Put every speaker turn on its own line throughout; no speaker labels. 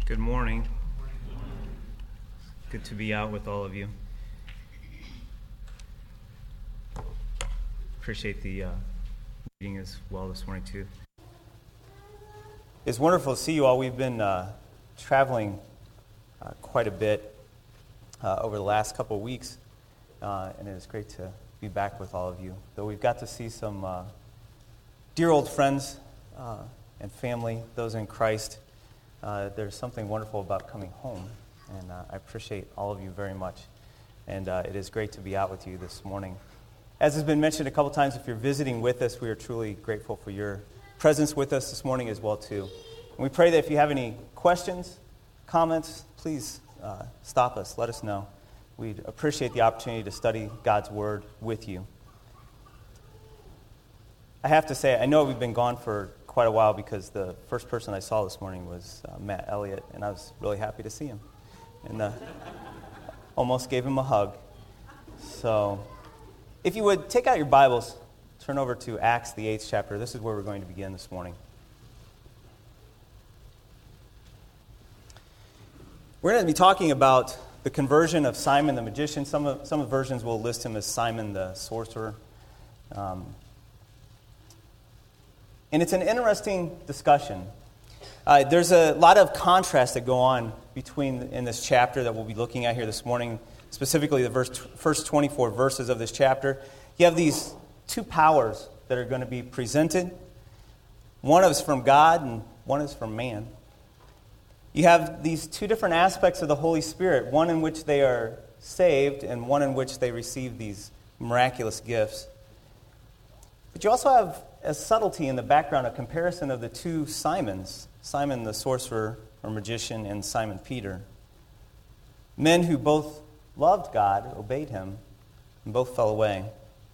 Good morning. Good to be out with all of you. Appreciate the meeting as well this morning too.
It's wonderful to see you all. We've been traveling quite a bit over the last couple of weeks, and it is great to be back with all of you. Though we've got to see some dear old friends and family, those in Christ. There's something wonderful about coming home, and I appreciate all of you very much. And it is great to be out with you this morning. As has been mentioned a couple times, if you're visiting with us, we are truly grateful for your presence with us this morning as well too. And we pray that if you have any questions, comments, please stop us, let us know. We'd appreciate the opportunity to study God's Word with you. I have to say, I know we've been gone for quite a while because the first person I saw this morning was Matt Elliott, and I was really happy to see him. And almost gave him a hug. So, if you would, take out your Bibles, turn over to Acts, the 8th chapter. This is where we're going to begin this morning. We're going to be talking about the conversion of Simon the magician. Some versions will list him as Simon the sorcerer. And it's an interesting discussion. There's a lot of contrast that go on in this chapter that we'll be looking at here this morning, specifically the first 24 verses of this chapter. You have these two powers that are going to be presented. One is from God and one is from man. You have these two different aspects of the Holy Spirit, one in which they are saved and one in which they receive these miraculous gifts. But you also have a subtlety in the background, a comparison of the two Simons, Simon the sorcerer or magician and Simon Peter. Men who both loved God, obeyed him, and both fell away.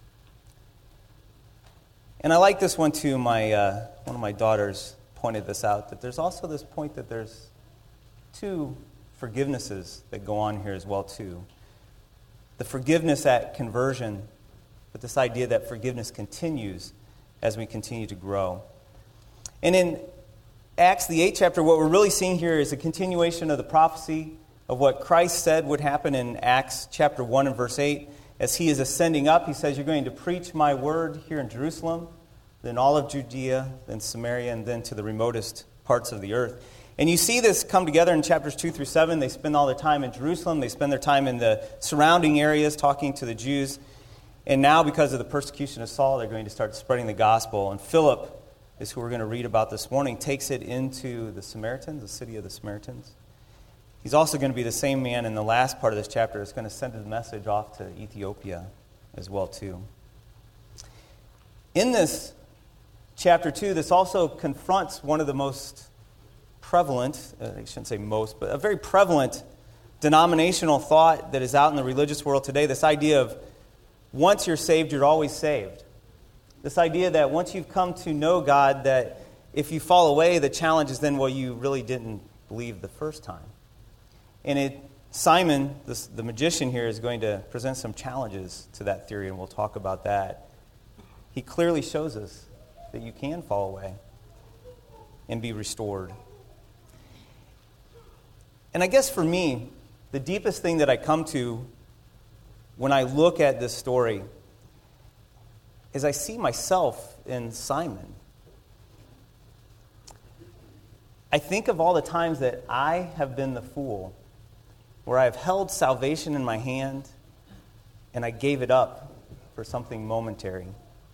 And I like this one too. One of my daughters pointed this out, that there's also this point that there's two forgivenesses that go on here as well too. The forgiveness at conversion, but this idea that forgiveness continues as we continue to grow. And in Acts, the 8th chapter, what we're really seeing here is a continuation of the prophecy of what Christ said would happen in Acts chapter 1 and verse 8. As he is ascending up, he says, "You're going to preach my word here in Jerusalem, then all of Judea, then Samaria, and then to the remotest parts of the earth." And you see this come together in chapters 2 through 7. They spend all their time in Jerusalem. They spend their time in the surrounding areas talking to the Jews. And now, because of the persecution of Saul, they're going to start spreading the gospel. And Philip is who we're going to read about this morning, takes it into the Samaritans, the city of the Samaritans. He's also going to be the same man in the last part of this chapter that's going to send his message off to Ethiopia as well too. In this chapter 2, this also confronts one of the most prevalent, I shouldn't say most, but a very prevalent denominational thought that is out in the religious world today, this idea of once you're saved, you're always saved. This idea that once you've come to know God, that if you fall away, the challenge is then, well, you really didn't believe the first time. And Simon, the magician here, is going to present some challenges to that theory, and we'll talk about that. He clearly shows us that you can fall away and be restored. And I guess for me, the deepest thing that I come to when I look at this story is I see myself in Simon. I think of all the times that I have been the fool, where I have held salvation in my hand and I gave it up for something momentary.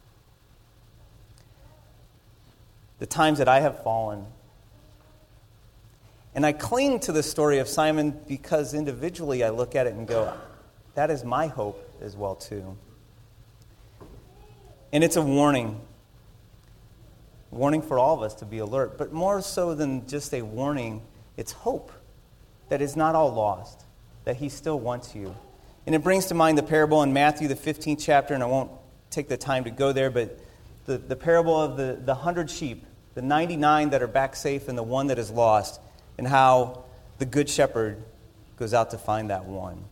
The times that I have fallen. And I cling to the story of Simon because individually I look at it and go, that is my hope as well too. And it's a warning for all of us to be alert, but more so than just a warning, it's hope that is not all lost, that he still wants you. And it brings to mind the parable in Matthew, the 15th chapter, and I won't take the time to go there, but the parable of the 100 sheep, the 99 that are back safe and the one that is lost, and how the good shepherd goes out to find that one.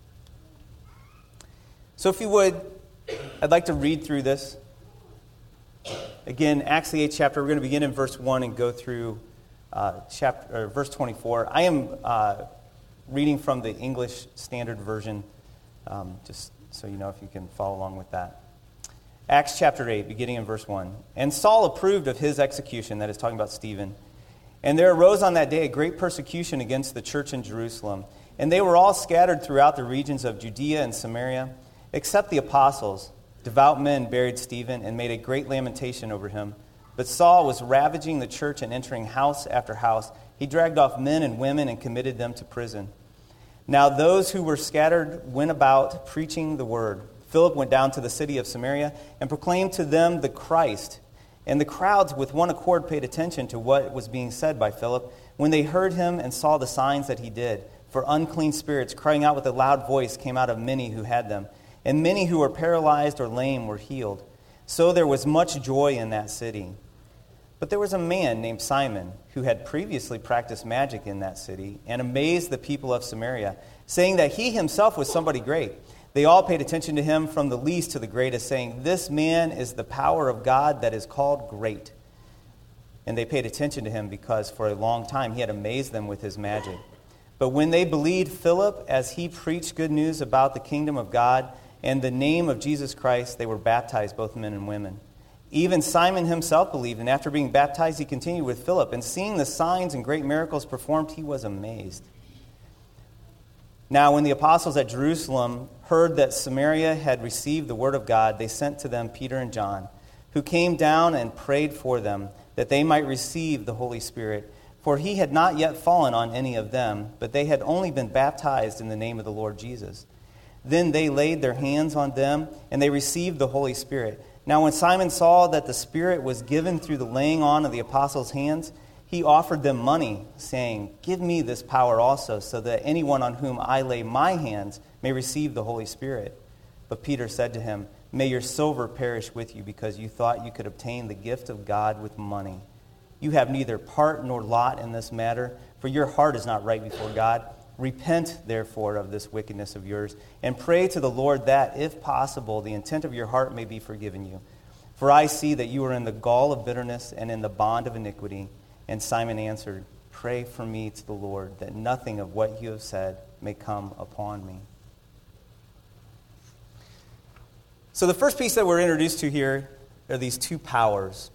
So if you would, I'd like to read through this. Again, Acts the 8th chapter, we're going to begin in verse 1 and go through verse 24. I am reading from the English Standard Version, just so you know if you can follow along with that. Acts chapter 8, beginning in verse 1. And Saul approved of his execution, that is talking about Stephen. And there arose on that day a great persecution against the church in Jerusalem. And they were all scattered throughout the regions of Judea and Samaria, except the apostles. Devout men buried Stephen and made a great lamentation over him. But Saul was ravaging the church and entering house after house. He dragged off men and women and committed them to prison. Now those who were scattered went about preaching the word. Philip went down to the city of Samaria and proclaimed to them the Christ. And the crowds with one accord paid attention to what was being said by Philip when they heard him and saw the signs that he did. For unclean spirits, crying out with a loud voice, came out of many who had them. And many who were paralyzed or lame were healed. So there was much joy in that city. But there was a man named Simon who had previously practiced magic in that city and amazed the people of Samaria, saying that he himself was somebody great. They all paid attention to him from the least to the greatest, saying, "This man is the power of God that is called great." And they paid attention to him because for a long time he had amazed them with his magic. But when they believed Philip as he preached good news about the kingdom of God and the name of Jesus Christ, they were baptized, both men and women. Even Simon himself believed, and after being baptized he continued with Philip. And seeing the signs and great miracles performed, he was amazed. Now, when the apostles at Jerusalem heard that Samaria had received the word of God, they sent to them Peter and John, who came down and prayed for them, that they might receive the Holy Spirit. For he had not yet fallen on any of them, but they had only been baptized in the name of the Lord Jesus. Then they laid their hands on them, and they received the Holy Spirit. Now when Simon saw that the Spirit was given through the laying on of the apostles' hands, he offered them money, saying, "Give me this power also, so that anyone on whom I lay my hands may receive the Holy Spirit." But Peter said to him, "May your silver perish with you, because you thought you could obtain the gift of God with money. You have neither part nor lot in this matter, for your heart is not right before God. Repent, therefore, of this wickedness of yours, and pray to the Lord that, if possible, the intent of your heart may be forgiven you. For I see that you are in the gall of bitterness and in the bond of iniquity." And Simon answered, "Pray for me to the Lord, that nothing of what you have said may come upon me." So the first piece that we're introduced to here are these two powers.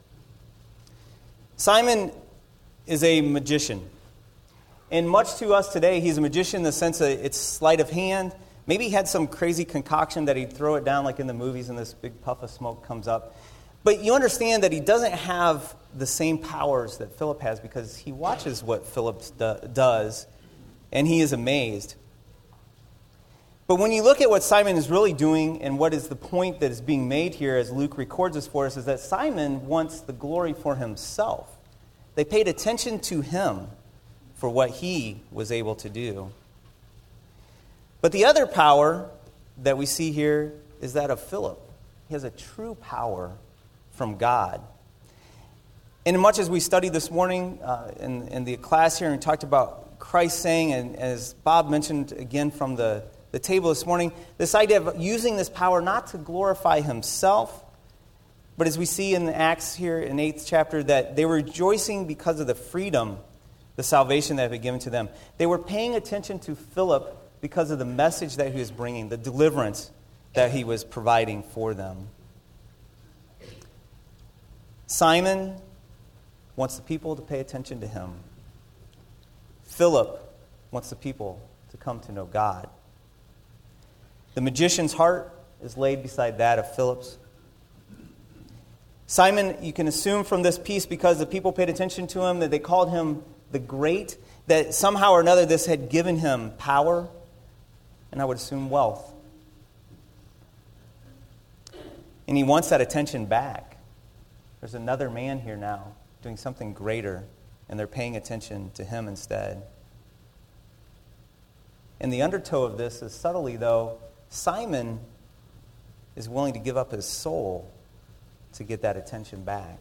Simon is a magician. And much to us today, he's a magician in the sense that it's sleight of hand. Maybe he had some crazy concoction that he'd throw it down like in the movies and this big puff of smoke comes up. But you understand that he doesn't have the same powers that Philip has because he watches what Philip does and he is amazed. But when you look at what Simon is really doing and what is the point that is being made here as Luke records this for us is that Simon wants the glory for himself. They paid attention to him for what he was able to do. But the other power that we see here is that of Philip. He has a true power from God. And much as we studied this morning in the class here and talked about Christ saying, and as Bob mentioned again from the table this morning, this idea of using this power not to glorify himself, but as we see in Acts here in 8th chapter, that they were rejoicing because of the freedom, the salvation that had been given to them. They were paying attention to Philip because of the message that he was bringing, the deliverance that he was providing for them. Simon wants the people to pay attention to him. Philip wants the people to come to know God. The magician's heart is laid beside that of Philip's. Simon, you can assume from this piece, because the people paid attention to him, that they called him the Great, that somehow or another this had given him power, and I would assume wealth. And he wants that attention back. There's another man here now doing something greater, and they're paying attention to him instead. And the undertow of this is subtly, though, Simon is willing to give up his soul to get that attention back.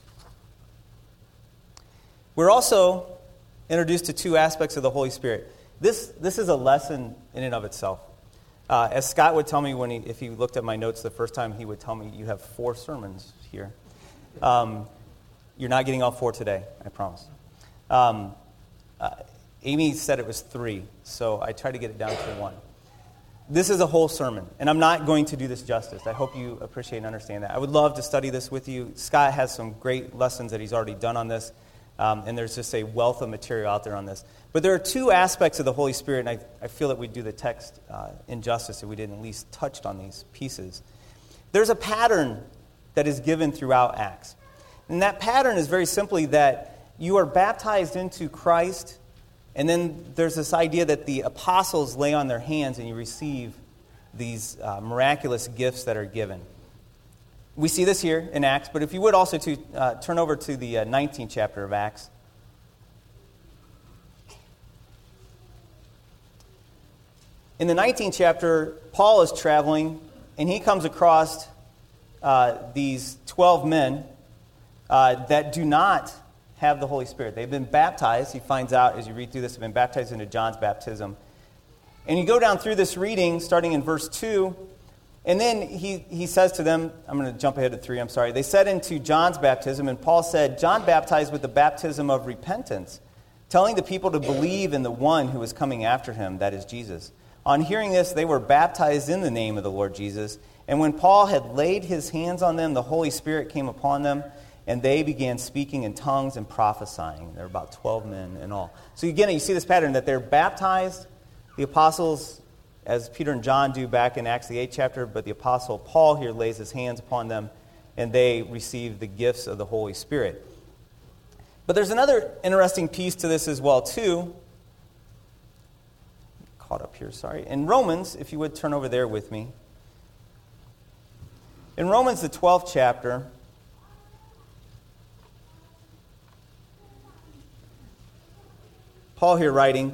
We're also introduced to two aspects of the Holy Spirit. This is a lesson in and of itself. As Scott would tell me if he looked at my notes the first time, he would tell me, you have 4 sermons here. You're not getting all 4 today, I promise. Amy said it was 3, so I tried to get it down to 1. This is a whole sermon, and I'm not going to do this justice. I hope you appreciate and understand that. I would love to study this with you. Scott has some great lessons that he's already done on this, and there's just a wealth of material out there on this. But there are 2 aspects of the Holy Spirit, and I feel that we'd do the text injustice if we didn't at least touch on these pieces. There's a pattern that is given throughout Acts. And that pattern is very simply that you are baptized into Christ, and then there's this idea that the apostles lay on their hands and you receive these miraculous gifts that are given. We see this here in Acts, but if you would also turn over to the 19th chapter of Acts. In the 19th chapter, Paul is traveling, and he comes across these 12 men that do not have the Holy Spirit. They've been baptized. He finds out, as you read through this, they've been baptized into John's baptism. And you go down through this reading, starting in verse 2, and then he says to them, I'm going to jump ahead to 3, I'm sorry. They said into John's baptism, and Paul said, John baptized with the baptism of repentance, telling the people to believe in the one who is coming after him, that is Jesus. On hearing this, they were baptized in the name of the Lord Jesus. And when Paul had laid his hands on them, the Holy Spirit came upon them, and they began speaking in tongues and prophesying. There were about 12 men in all. So again, you see this pattern that they're baptized, the apostles, as Peter and John do back in Acts the 8th chapter, but the apostle Paul here lays his hands upon them, and they receive the gifts of the Holy Spirit. But there's another interesting piece to this as well, too. Caught up here, sorry. In Romans, if you would turn over there with me. In Romans, the 12th chapter, Paul here writing,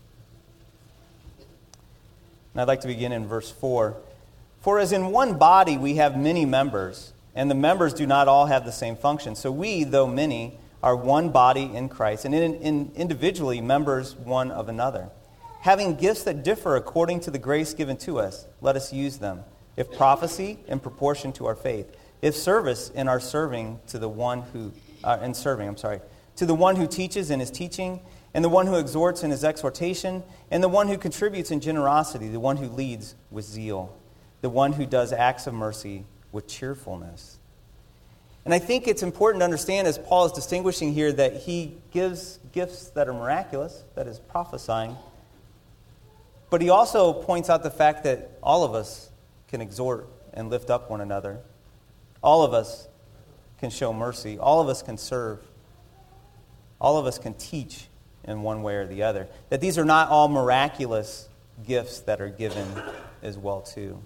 and I'd like to begin in verse 4. For as in one body we have many members, and the members do not all have the same function. So we, though many, are one body in Christ, and individually members one of another. Having gifts that differ according to the grace given to us, let us use them. If prophecy, in proportion to our faith. If service, in our serving to the one who to the one who teaches in his teaching, and the one who exhorts in his exhortation, and the one who contributes in generosity, the one who leads with zeal, the one who does acts of mercy with cheerfulness. And I think it's important to understand, as Paul is distinguishing here, that he gives gifts that are miraculous, that is prophesying, but he also points out the fact that all of us can exhort and lift up one another. All of us can show mercy. All of us can serve. All of us can teach in one way or the other. That these are not all miraculous gifts that are given as well, too.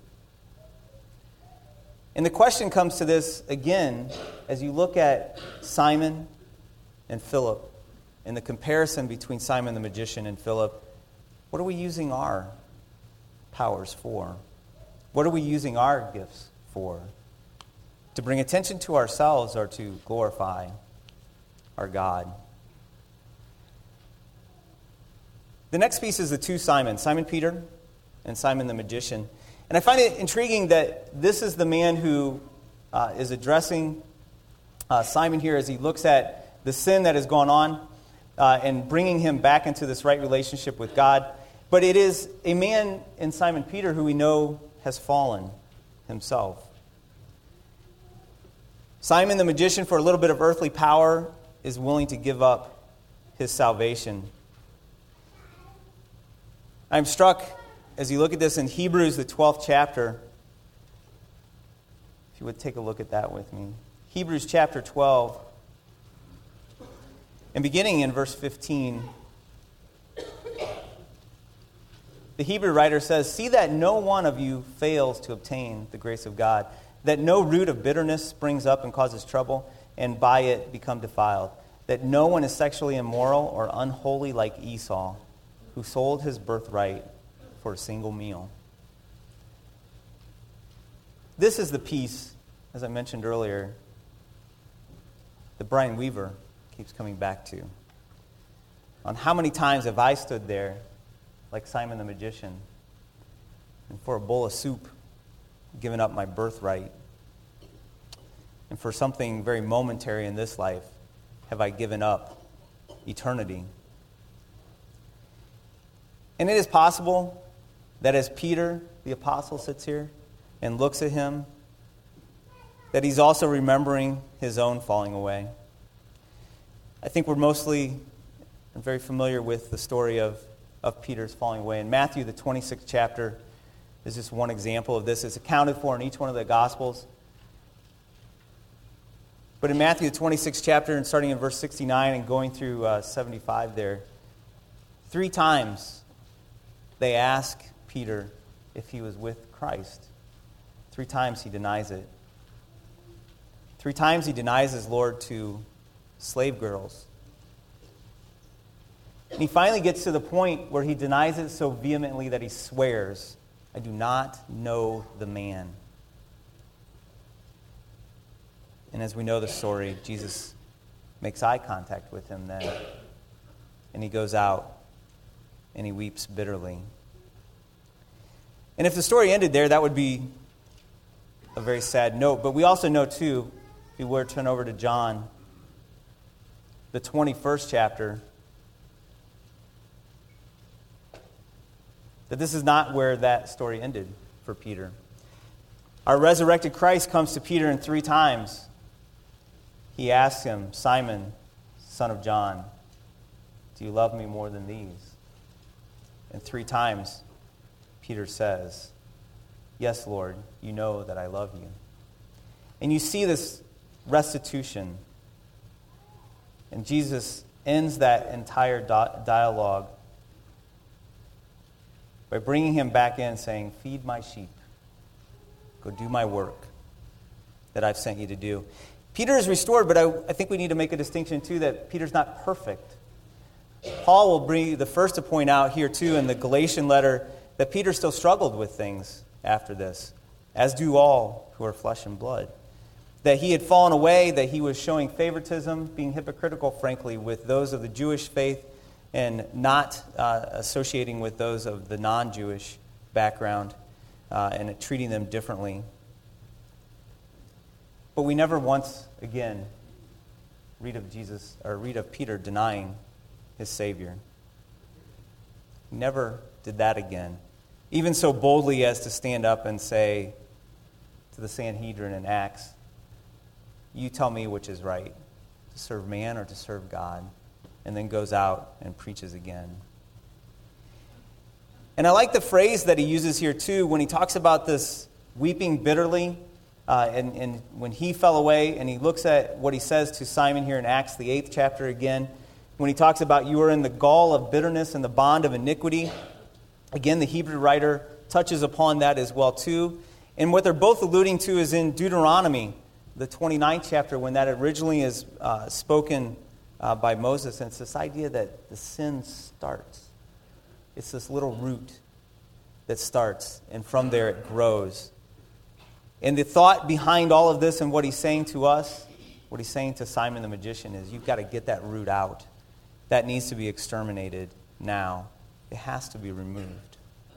And the question comes to this again as you look at Simon and Philip and the comparison between Simon the magician and Philip. What are we using our powers for? What are we using our gifts for? To bring attention to ourselves or to glorify our God? The next piece is the 2 Simons, Simon Peter and Simon the magician. And I find it intriguing that this is the man who is addressing Simon here as he looks at the sin that has gone on and bringing him back into this right relationship with God. But it is a man in Simon Peter who we know has fallen himself. Simon the magician, for a little bit of earthly power, is willing to give up his salvation. I'm struck as you look at this in Hebrews, the 12th chapter. If you would take a look at that with me. Hebrews chapter 12. And beginning in verse 15, the Hebrew writer says, "See that no one of you fails to obtain the grace of God, that no root of bitterness springs up and causes trouble, and by it become defiled, that no one is sexually immoral or unholy like Esau, who sold his birthright for a single meal." This is the piece, as I mentioned earlier, that Brian Weaver keeps coming back to. On how many times have I stood there like Simon the magician, and for a bowl of soup, given up my birthright, and for something very momentary in this life, have I given up eternity. And it is possible that as Peter, the apostle, sits here and looks at him, that he's also remembering his own falling away. I think we're mostly very familiar with the story of Peter's falling away. In Matthew, the 26th chapter, is just one example of this. It's accounted for in each one of the Gospels. But in Matthew, the 26th chapter, and starting in verse 69 and going through 75 there, 3 times they ask Peter if he was with Christ. 3 times he denies it. 3 times he denies his Lord to slave girls. And he finally gets to the point where he denies it so vehemently that he swears, "I do not know the man." And as we know the story, Jesus makes eye contact with him then. And he goes out and he weeps bitterly. And if the story ended there, that would be a very sad note. But we also know, too, if you were to turn over to John, the 21st chapter, that this is not where that story ended for Peter. Our resurrected Christ comes to Peter, and 3 times he asks him, "Simon, son of John, do you love me more than these?" And 3 times Peter says, "Yes, Lord, you know that I love you." And you see this restitution. And Jesus ends that entire dialogue by bringing him back in, saying, "Feed my sheep. Go do my work that I've sent you to do." Peter is restored, but I think we need to make a distinction, too, that Peter's not perfect. Paul will be the first to point out here, too, in the Galatian letter, that Peter still struggled with things after this, as do all who are flesh and blood. That he had fallen away, that he was showing favoritism, being hypocritical, frankly, with those of the Jewish faith and not associating with those of the non-Jewish background and treating them differently. But we never once again read of Peter denying his Savior. He never did that again. Even so boldly as to stand up and say to the Sanhedrin in Acts, "You tell me which is right, to serve man or to serve God," and then goes out and preaches again. And I like the phrase that he uses here too when he talks about this weeping bitterly and when he fell away, and he looks at what he says to Simon here in Acts, the 8th chapter again, when he talks about you are in the gall of bitterness and the bond of iniquity. Again, the Hebrew writer touches upon that as well too. And what they're both alluding to is in Deuteronomy, the 29th chapter, when that originally is spoken by Moses. And it's this idea that the sin starts. It's this little root that starts, and from there it grows. And the thought behind all of this and what he's saying to us, what he's saying to Simon the magician, is you've got to get that root out. That needs to be exterminated now. It has to be removed.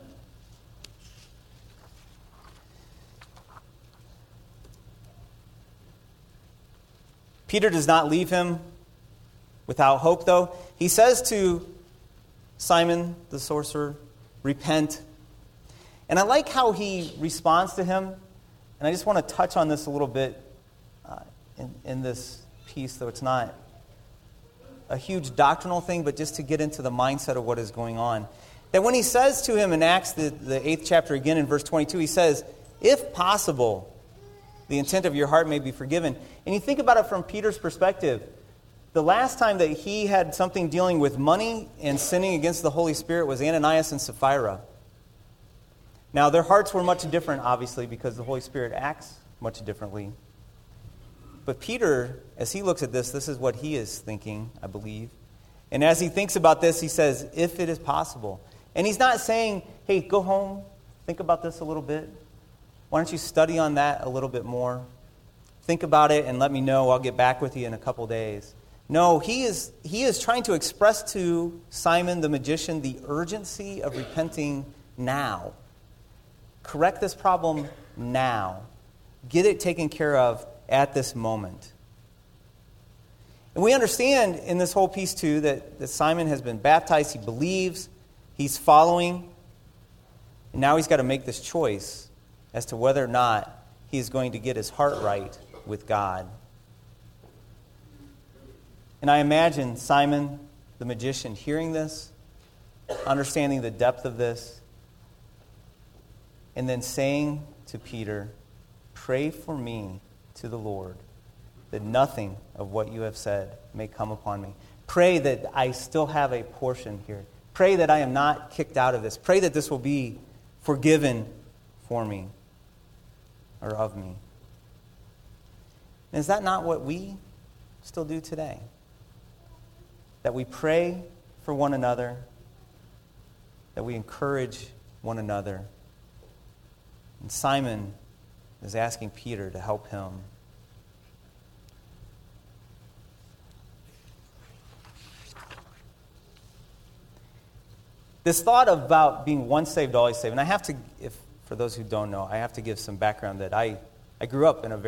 Peter does not leave him without hope, though. He says to Simon the sorcerer, "Repent." And I like how he responds to him. And I just want to touch on this a little bit in this piece, though it's not a huge doctrinal thing, but just to get into the mindset of what is going on. That when he says to him in Acts, the 8th chapter again in verse 22, he says, "If possible, the intent of your heart may be forgiven." And you think about it from Peter's perspective. The last time that he had something dealing with money and sinning against the Holy Spirit was Ananias and Sapphira. Now, their hearts were much different, obviously, because the Holy Spirit acts much differently. But Peter, as he looks at this is what he is thinking, I believe. And as he thinks about this, he says, "If it is possible." And he's not saying, "Hey, go home, think about this a little bit. Why don't you study on that a little bit more? Think about it and let me know. I'll get back with you in a couple days." No, he is trying to express to Simon the magician the urgency of repenting now. Correct this problem now. Get it taken care of at this moment. And we understand in this whole piece, too, that Simon has been baptized. He believes. He's following. And now he's got to make this choice as to whether or not he is going to get his heart right with God. And I imagine Simon, the magician, hearing this, understanding the depth of this, and then saying to Peter, "Pray for me to the Lord, that nothing of what you have said may come upon me. Pray that I still have a portion here. Pray that I am not kicked out of this. Pray that this will be forgiven for me or of me." And is that not what we still do today? That we pray for one another, that we encourage one another. And Simon is asking Peter to help him. This thought about being once saved, always saved, and I have to, for those who don't know, I have to give some background that I grew up in a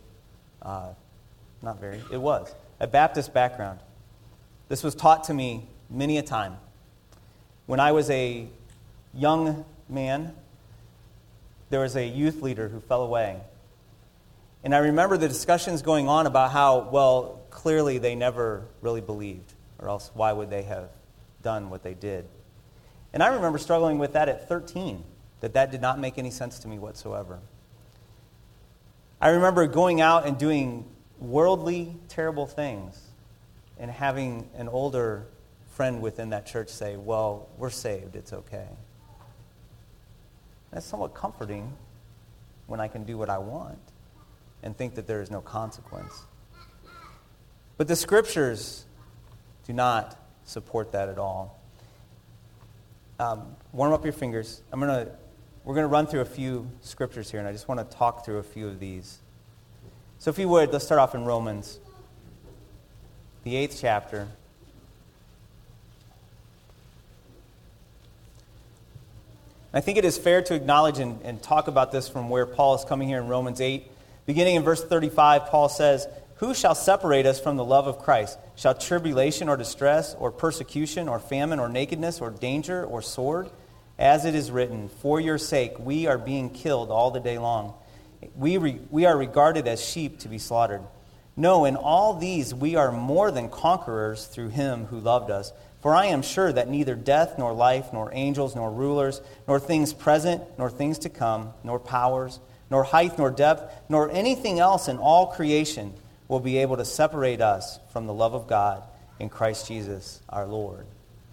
a Baptist background. This was taught to me many a time. When I was a young man, there was a youth leader who fell away. And I remember the discussions going on about how, well, clearly they never really believed, or else why would they have done what they did? And I remember struggling with that at 13, that did not make any sense to me whatsoever. I remember going out and doing worldly, terrible things and having an older friend within that church say, "Well, we're saved, it's okay." That's somewhat comforting when I can do what I want and think that there is no consequence. But the Scriptures do not support that at all. Warm up your fingers. We're going to run through a few scriptures here, and I just want to talk through a few of these. So if you would, let's start off in Romans, the 8th chapter. I think it is fair to acknowledge and talk about this from where Paul is coming here in Romans 8. Beginning in verse 35, Paul says, "Who shall separate us from the love of Christ? Shall tribulation or distress or persecution or famine or nakedness or danger or sword? As it is written, for your sake we are being killed all the day long. We are regarded as sheep to be slaughtered. No, in all these we are more than conquerors through him who loved us. For I am sure that neither death nor life, nor angels, nor rulers, nor things present, nor things to come, nor powers, nor height, nor depth, nor anything else in all creation will be able to separate us from the love of God in Christ Jesus our Lord."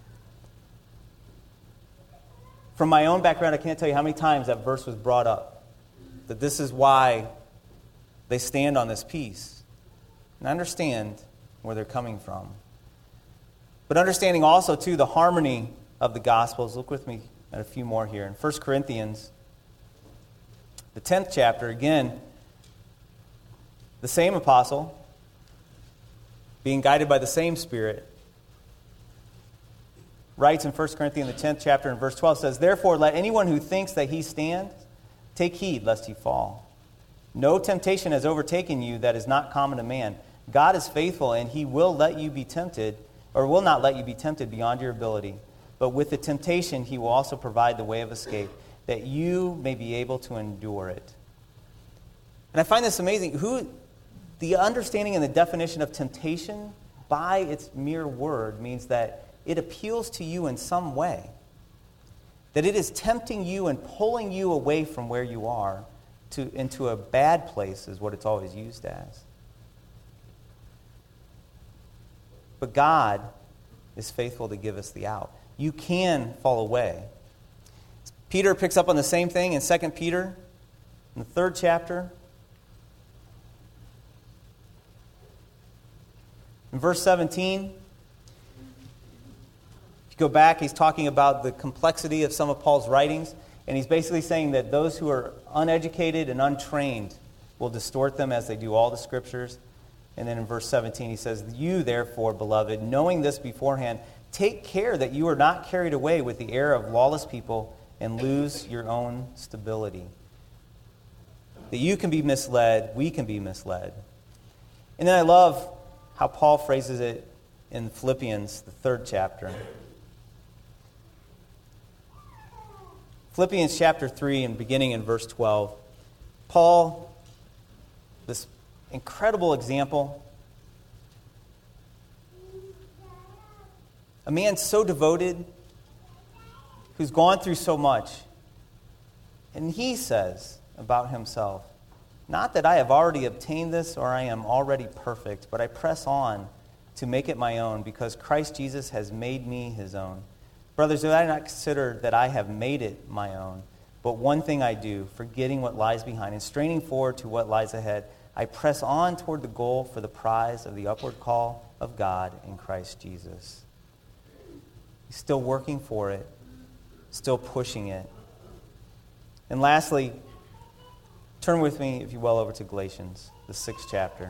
From my own background, I can't tell you how many times that verse was brought up, that this is why they stand on this piece. And I understand where they're coming from. But understanding also, too, the harmony of the Gospels. Look with me at a few more here. In 1 Corinthians, the 10th chapter, again, the same apostle, being guided by the same Spirit, writes in 1 Corinthians, the 10th chapter, in verse 12, says, "Therefore, let anyone who thinks that he stands take heed lest he fall. No temptation has overtaken you that is not common to man. God is faithful, and he will let you be tempted, or will not let you be tempted beyond your ability. But with the temptation, he will also provide the way of escape, that you may be able to endure it." And I find this amazing. The understanding and the definition of temptation by its mere word means that it appeals to you in some way. That it is tempting you and pulling you away from where you are into a bad place is what it's always used as. But God is faithful to give us the out. You can fall away. Peter picks up on the same thing in 2 Peter, in the 3rd chapter. In verse 17, if you go back, he's talking about the complexity of some of Paul's writings, and he's basically saying that those who are uneducated and untrained will distort them as they do all the Scriptures. And then in verse 17 he says, "You therefore, beloved, knowing this beforehand, take care that you are not carried away with the error of lawless people and lose your own stability." That you can be misled, we can be misled. And then I love how Paul phrases it in Philippians, the 3rd chapter. Philippians chapter 3 and beginning in verse 12. Paul, this incredible example, a man so devoted, who's gone through so much. And he says about himself, "Not that I have already obtained this or I am already perfect, but I press on to make it my own because Christ Jesus has made me his own. Brothers, do I not consider that I have made it my own? But one thing I do, forgetting what lies behind and straining forward to what lies ahead, I press on toward the goal for the prize of the upward call of God in Christ Jesus." He's still working for it, still pushing it. And lastly, turn with me, if you will, over to Galatians, the 6th chapter.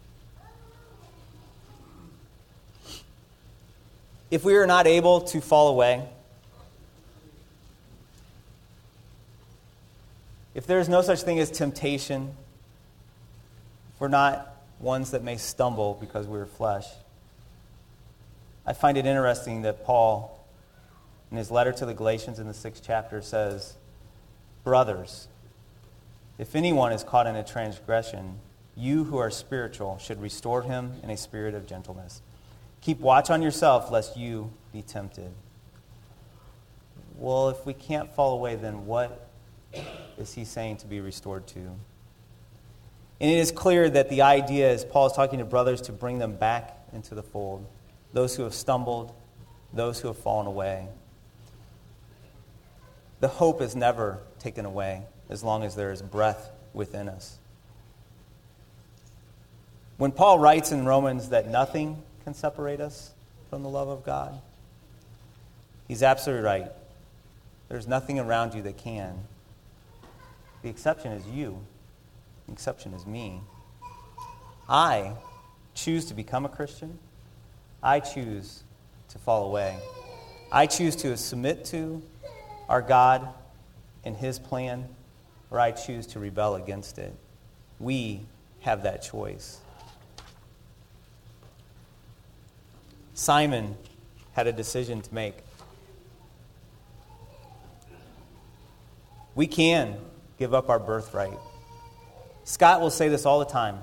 If we are not able to fall away, if there is no such thing as temptation, if we're not ones that may stumble because we're flesh, I find it interesting that Paul, in his letter to the Galatians in the 6th chapter, says, "Brothers, if anyone is caught in a transgression, you who are spiritual should restore him in a spirit of gentleness. Keep watch on yourself, lest you be tempted." Well, if we can't fall away, then what is he saying to be restored to? And it is clear that the idea is Paul is talking to brothers to bring them back into the fold. Those who have stumbled, those who have fallen away. The hope is never taken away as long as there is breath within us. When Paul writes in Romans that nothing can separate us from the love of God, he's absolutely right. There's nothing around you that can. The exception is you. The exception is me. I choose to become a Christian. I choose to fall away. I choose to submit to our God and his plan, or I choose to rebel against it. We have that choice. Simon had a decision to make. We can give up our birthright. Scott will say this all the time.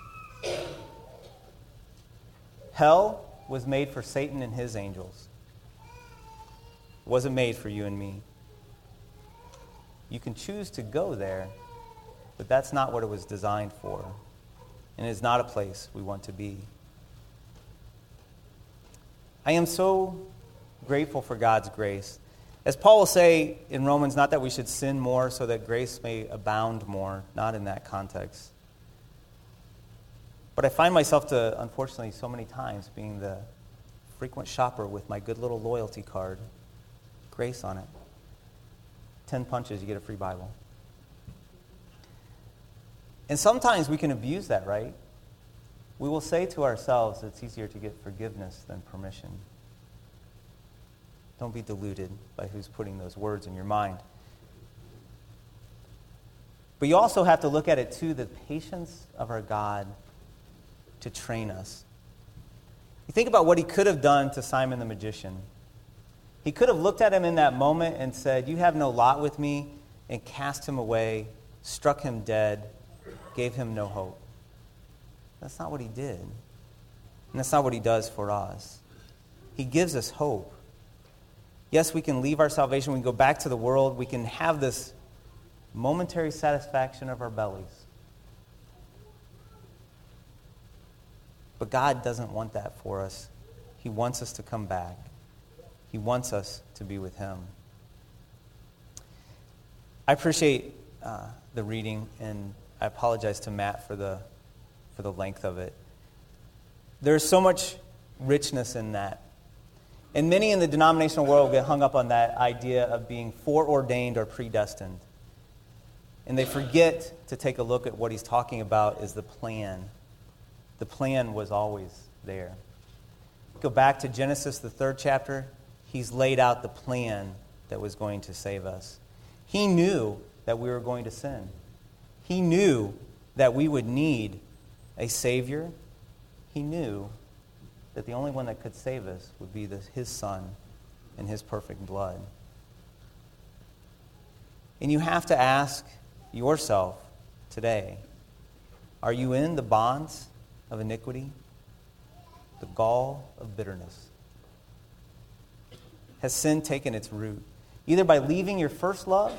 Hell was made for Satan and his angels. It wasn't made for you and me. You can choose to go there, but that's not what it was designed for. And it is not a place we want to be. I am so grateful for God's grace. As Paul will say in Romans, not that we should sin more so that grace may abound more, not in that context. But I find myself to, unfortunately, so many times being the frequent shopper with my good little loyalty card, grace on it. 10 punches, you get a free Bible. And sometimes we can abuse that, right? We will say to ourselves it's easier to get forgiveness than permission. Don't be deluded by who's putting those words in your mind. But you also have to look at it too, the patience of our God to train us. You think about what he could have done to Simon the magician. He could have looked at him in that moment and said, "You have no lot with me," and cast him away, struck him dead, gave him no hope. That's not what he did. And that's not what he does for us. He gives us hope. Yes, we can leave our salvation, we can go back to the world, we can have this momentary satisfaction of our bellies. But God doesn't want that for us. He wants us to come back. He wants us to be with him. I appreciate the reading, and I apologize to Matt for the length of it. There's so much richness in that. And many in the denominational world get hung up on that idea of being foreordained or predestined. And they forget to take a look at what he's talking about is the plan. The plan was always there. Go back to Genesis, the 3rd chapter. He's laid out the plan that was going to save us. He knew that we were going to sin. He knew that we would need a Savior he knew that the only one that could save us would be his Son and his perfect blood. And you have to ask yourself today, are you in the bonds of iniquity? The gall of bitterness? Has sin taken its root? Either by leaving your first love,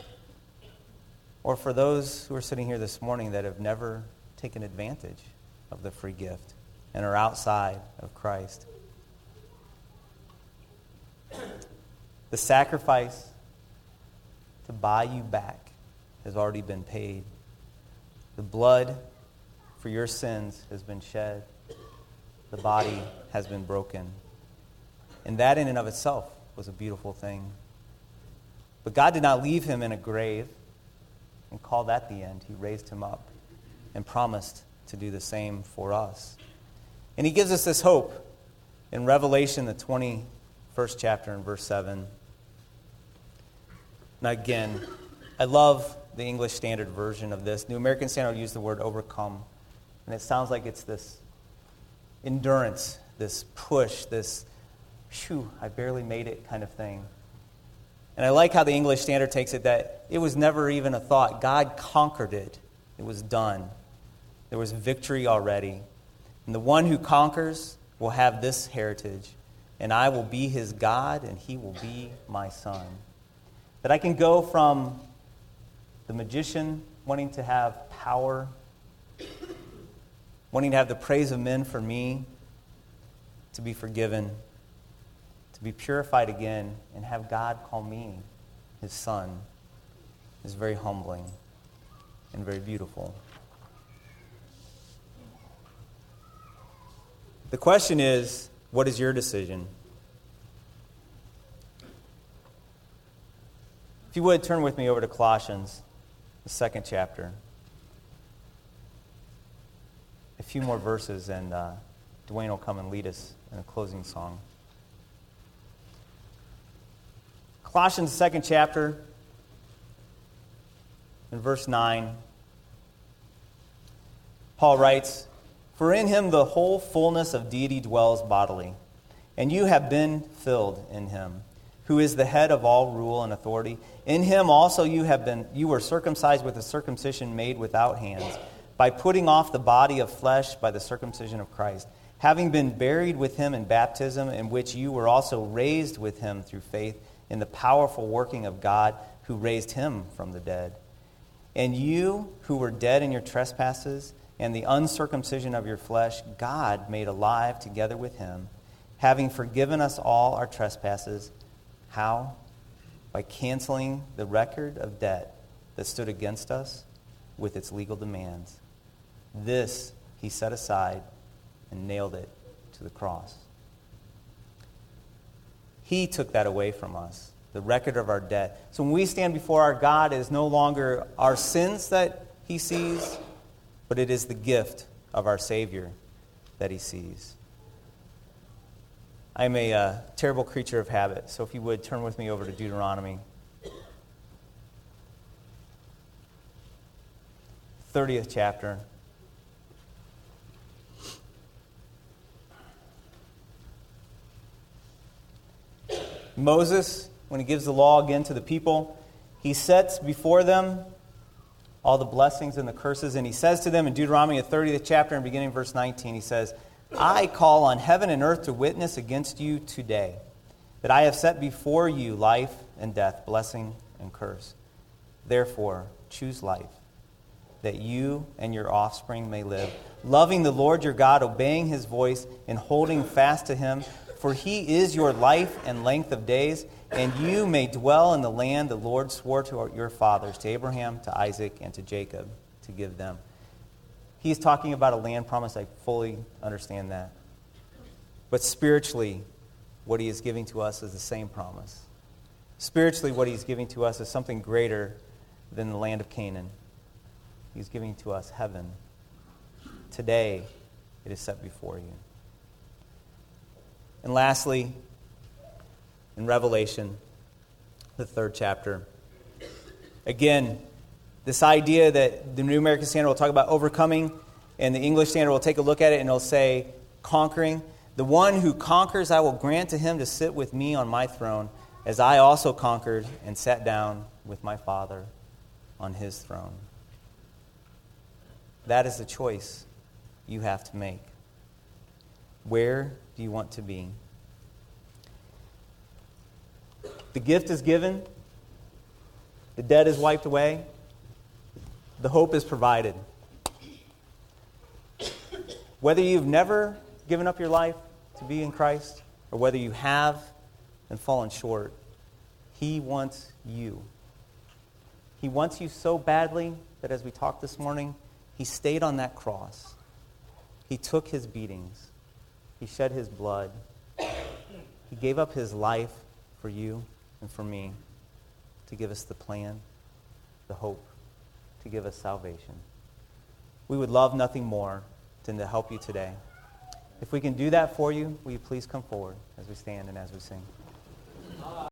or for those who are sitting here this morning that have never taken advantage of the free gift and are outside of Christ. The sacrifice to buy you back has already been paid. The blood for your sins has been shed. The body has been broken. And that in and of itself was a beautiful thing. But God did not leave him in a grave and call that the end. He raised him up and promised to do the same for us. And he gives us this hope in Revelation, the 21st chapter and verse 7. Now again, I love the English Standard Version of this. New American Standard will use the word overcome. And it sounds like it's this endurance, this push, this, phew, I barely made it kind of thing. And I like how the English Standard takes it that it was never even a thought. God conquered it. It was done. There was victory already. And the one who conquers will have this heritage. And I will be his God, and he will be my son. That I can go from the magician wanting to have power, wanting to have the praise of men for me, to be forgiven, to be purified again, and have God call me his son, is very humbling and very beautiful. The question is, what is your decision? If you would, turn with me over to Colossians, the 2nd chapter. A few more verses, and Dwayne will come and lead us in a closing song. Colossians, the 2nd chapter, in verse 9, Paul writes, "For in him the whole fullness of deity dwells bodily, and you have been filled in him, who is the head of all rule and authority. In him also you were circumcised with a circumcision made without hands, by putting off the body of flesh by the circumcision of Christ, having been buried with him in baptism, in which you were also raised with him through faith in the powerful working of God who raised him from the dead. And you who were dead in your trespasses and the uncircumcision of your flesh, God made alive together with him, having forgiven us all our trespasses." How? By canceling the record of debt that stood against us with its legal demands. This he set aside and nailed it to the cross. He took that away from us, the record of our debt. So when we stand before our God, it is no longer our sins that he sees, but it is the gift of our Savior that he sees. I am a terrible creature of habit, so if you would, turn with me over to Deuteronomy. 30th chapter. Moses, when he gives the law again to the people, he sets before them all the blessings and the curses, and he says to them in Deuteronomy, the 30th chapter, and beginning verse 19, he says, "I call on heaven and earth to witness against you today, that I have set before you life and death, blessing and curse. Therefore, choose life, that you and your offspring may live, loving the Lord your God, obeying his voice, and holding fast to him. For he is your life and length of days, and you may dwell in the land the Lord swore to your fathers, to Abraham, to Isaac, and to Jacob, to give them." He's talking about a land promise. I fully understand that. But spiritually, what he is giving to us is the same promise. Spiritually, what he's giving to us is something greater than the land of Canaan. He's giving to us heaven. Today, it is set before you. And lastly, in Revelation, the 3rd chapter, again, this idea that the New American Standard will talk about overcoming, And the English Standard will take a look at it and it'll say, conquering. The one who conquers, I will grant to him to sit with me on my throne, as I also conquered and sat down with my Father on his throne. That is the choice you have to make. Where do you want to be? The gift is given. The debt is wiped away. The hope is provided. Whether you've never given up your life to be in Christ, or whether you have and fallen short, he wants you. He wants you so badly that, as we talked this morning, he stayed on that cross. He took his beatings. He shed his blood. He gave up his life for you and for me to give us the plan, the hope, to give us salvation. We would love nothing more than to help you today. If we can do that for you, will you please come forward as we stand and as we sing?